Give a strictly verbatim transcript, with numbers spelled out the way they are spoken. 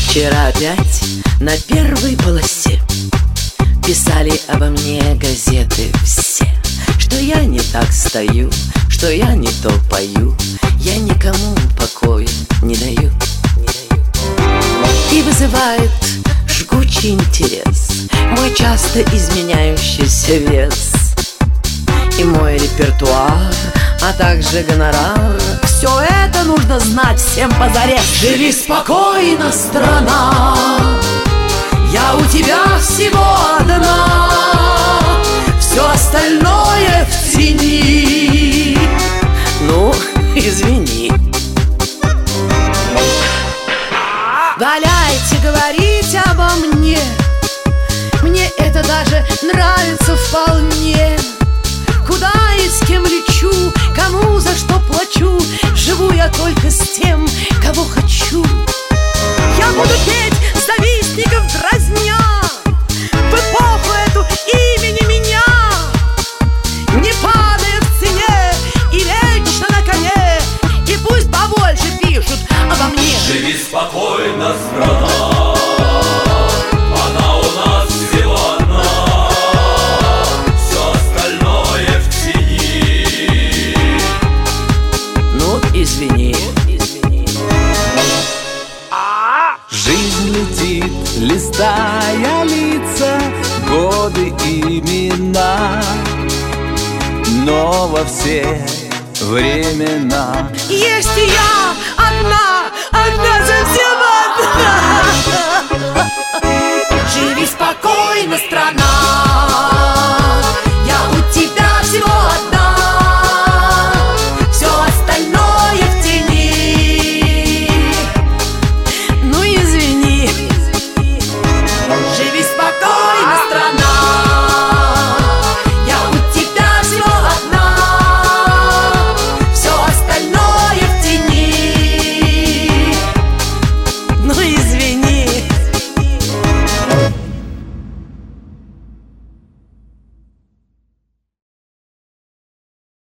Вчера опять на первой полосе писали обо мне газеты все, что я не так стою, что я не то пою, я никому покоя не даю. И вызывает жгучий интерес мой часто изменяющийся вес и мой репертуар, а также гонорар. Все это нужно знать всем позарез. Живи спокойно, страна, я у тебя всего одна, все остальное в тени. Ну, извини. Валяйте говорить обо мне, мне это даже нравится вполне. Куда и с кем лечу, кому за что плачу, живу я только с тем, кого хочу. Я буду петь завистников дразня в эпоху эту имени меня, не падая в цене и вечно на коне, и пусть побольше пишут обо мне. Живи спокойно, страна, она у нас всего одна, все остальное в тени. Ну, извини. Жизнь летит, листая лица, годы, имена, но во все времена Есть и я одна.